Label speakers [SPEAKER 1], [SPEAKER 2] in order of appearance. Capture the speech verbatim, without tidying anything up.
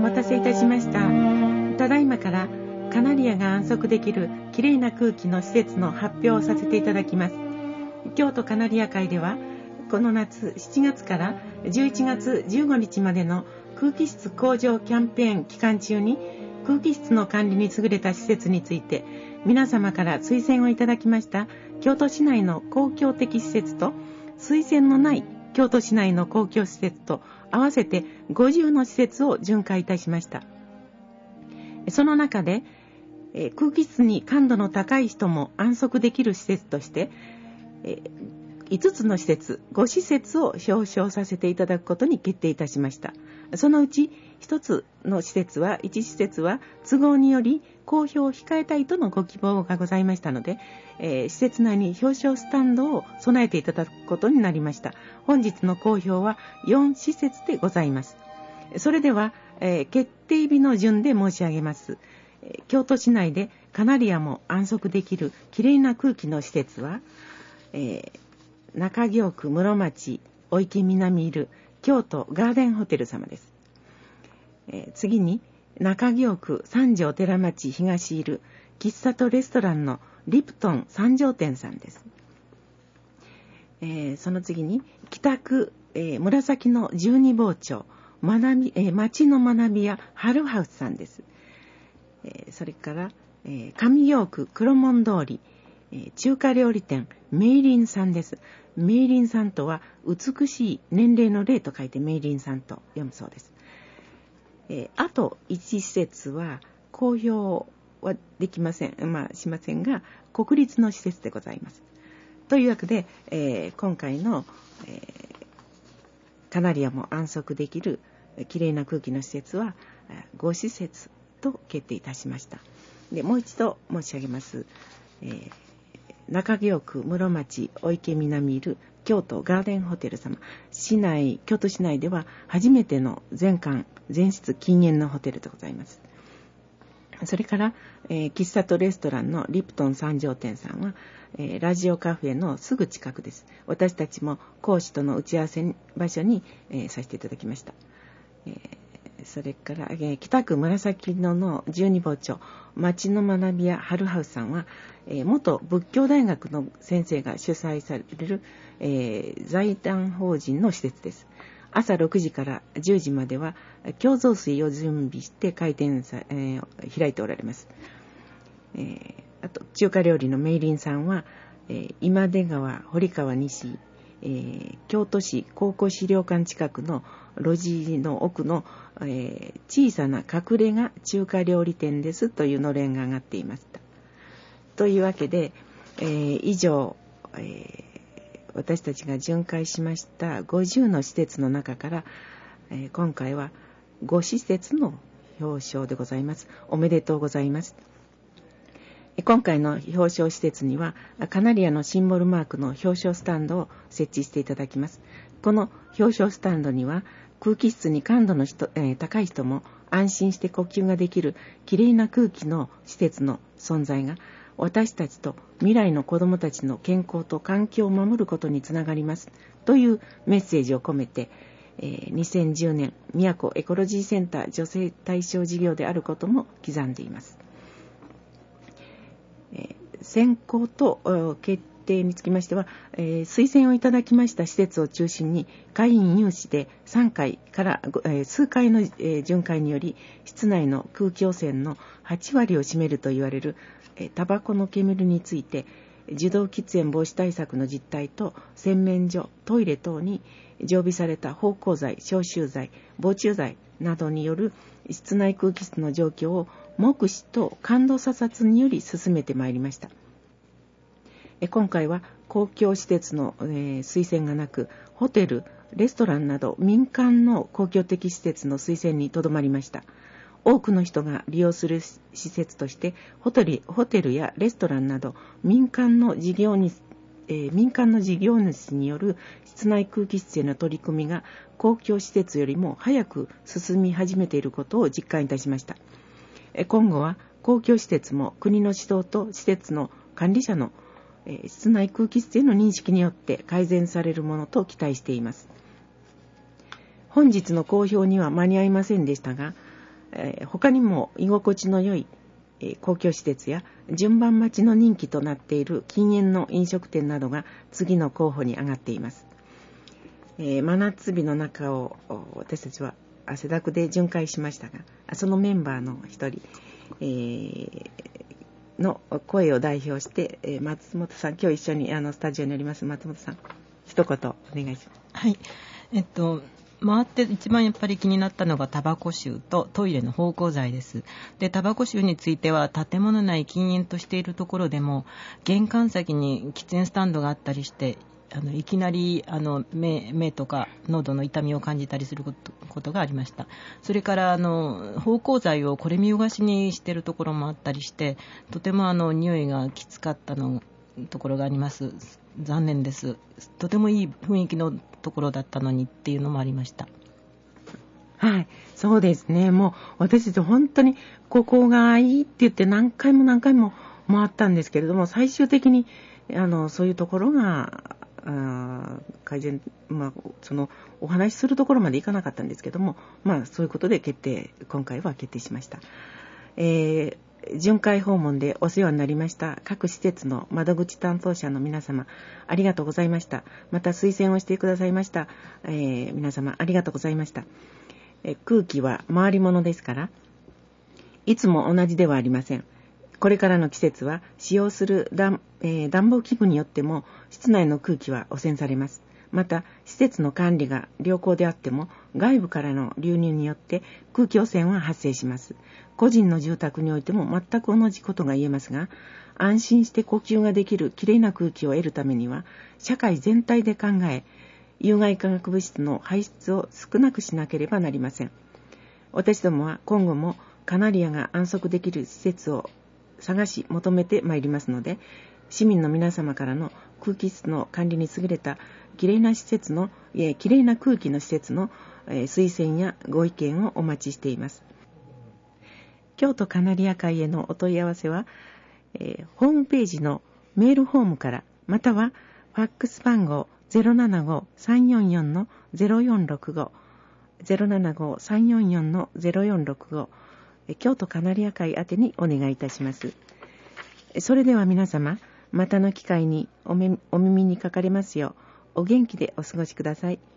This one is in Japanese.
[SPEAKER 1] 待たせいたしました。ただいまからカナリアが安息できるきれいな空気の施設の発表をさせていただきます。京都カナリア会ではこの夏しちがつからじゅういちがつじゅうごにちまでの空気質向上キャンペーン期間中に空気質の管理に優れた施設について皆様から推薦をいただきました京都市内の公共的施設と推薦のない京都市内の公共施設と合わせてごじゅうの施設を巡回いたしました。その中でえ空気質に感度の高い人も安息できる施設としてえいつつの施設、ご施設を表彰させていただくことに決定いたしました。そのうちひとつの施設は、いち施設は都合により公表を控えたいとのご希望がございましたので、えー、施設内に表彰スタンドを備えていただくことになりました。本日の公表はよん施設でございます。それでは、えー、決定日の順で申し上げます。えー、京都市内でカナリアも安息できるきれいな空気の施設は、えー中京区室町お池南いる京都ガーデンホテル様です。えー、次に中京区三条寺町東いる喫茶とレストランのリプトン三条店さんです。えー、その次に北区、えー、紫の十二坊町学び、えー、町の学び屋春ハウスさんです。えー、それから、えー、上京区黒門通り中華料理店メイリンさんです。メイリンさんとは美しい年齢の齢と書いてメイリンさんと読むそうです。えー、あといち施設は公表はできません、まあしませんが国立の施設でございます。というわけで、えー、今回の、えー、カナリアも安息できるきれいな空気の施設はご施設と決定いたしました。でもう一度申し上げます。えー中京区室町お池南いる京都ガーデンホテル様、市内京都市内では初めての全館全室禁煙のホテルでございます。それから、えー、喫茶とレストランのリプトン三条店さんは、えー、ラジオカフェのすぐ近くです。私たちも講師との打ち合わせ場所に、えー、させていただきました。えーそれから、えー、北区紫野の十二坊町町の学び屋春ハウスさんは、えー、元仏教大学の先生が主催される、えー、財団法人の施設です。朝ろくじからじゅうじまでは共増水を準備して開店さ、えー、開いておられます。えー、あと中華料理のメイリンさんは、えー、今出川堀川西、えー、京都市高校資料館近くの路地の奥の、えー、小さな隠れ家中華料理店ですというのれんが上がっていました。というわけで、えー、以上、えー、私たちが巡回しましたごじゅうの施設の中から、えー、今回はご施設の表彰でございます。おめでとうございます。今回の表彰施設にはカナリアのシンボルマークの表彰スタンドを設置していただきます。この表彰スタンドには空気質に感度の人、えー、高い人も安心して呼吸ができるきれいな空気の施設の存在が私たちと未来の子どもたちの健康と環境を守ることにつながりますというメッセージを込めて、えー、にせんじゅうねん宮古エコロジーセンター女性対象事業であることも刻んでいます。選考と決定につきましては、えー、推薦をいただきました施設を中心に会員有志でさんかいから、えー、数回の、えー、巡回により室内の空気汚染のはちわりを占めると言われる、えー、タバコの煙について受動喫煙防止対策の実態と洗面所、トイレ等に常備された芳香剤、消臭剤、防虫剤などによる室内空気質の状況を目視と感度査察により進めてまいりました。今回は公共施設の、えー、推薦がなく、ホテル、レストランなど民間の公共的施設の推薦にとどまりました。多くの人が利用する施設としてホテル、ホテルやレストランなど民間の事業主、えー、民間の事業主による室内空気質への取り組みが公共施設よりも早く進み始めていることを実感いたしました。今後は公共施設も国の指導と施設の管理者の室内空気質への認識によって改善されるものと期待しています。本日の公表には間に合いませんでしたが、 えー、他にも居心地の良い、えー、公共施設や順番待ちの人気となっている禁煙の飲食店などが次の候補に上がっています。えー、真夏日の中を私たちは汗だくで巡回しましたが、そのメンバーの一人、えー、の声を代表して、えー、松本さん、今日一緒にあのスタジオにおります松本さん、一言お願いします。
[SPEAKER 2] はい、えっと回って一番やっぱり気になったのがタバコ臭とトイレの芳香剤です。で、タバコ臭については建物内禁煙としているところでも玄関先に喫煙スタンドがあったりして、あのいきなりあの 目, 目とか喉の痛みを感じたりすること、ことがありました。それからあの芳香剤をこれ見よがしにしているところもあったりして、とてもあの匂いがきつかったのところがあります。残念です。とてもいい雰囲気のところだったのにっていうのもありました。
[SPEAKER 1] はい、そうですね。もう私たち本当にここがいいって言って何回も何回も回ったんですけれども、最終的にあのそういうところがあ改善、まあ、そのお話しするところまでいかなかったんですけども、まあ、そういうことで決定今回は決定しました。えー、巡回訪問でお世話になりました各施設の窓口担当者の皆様、ありがとうございました。また推薦をしてくださいました、えー、皆様ありがとうございました。えー、空気は回り物ですからいつも同じではありません。これからの季節は使用する暖、えー、暖房器具によっても室内の空気は汚染されます。また施設の管理が良好であっても外部からの流入によって空気汚染は発生します。個人の住宅においても全く同じことが言えますが、安心して呼吸ができるきれいな空気を得るためには社会全体で考え、有害化学物質の排出を少なくしなければなりません。私どもは今後もカナリアが安息できる施設を探し求めてまいりますので、市民の皆様からの空気質の管理に優れたきれいな施設の、えきれいな空気の施設の、え推薦やご意見をお待ちしています。京都カナリア会へのお問い合わせは、えー、ホームページのメールフォームから、またはファックス番号 ゼロななご さんよんよん の ゼロよんろくご ゼロななご さんよんよん の ゼロよんろくご、京都カナリア会宛てにお願いいたします。それでは皆様、またの機会にお目、お耳にかかれますようお元気でお過ごしください。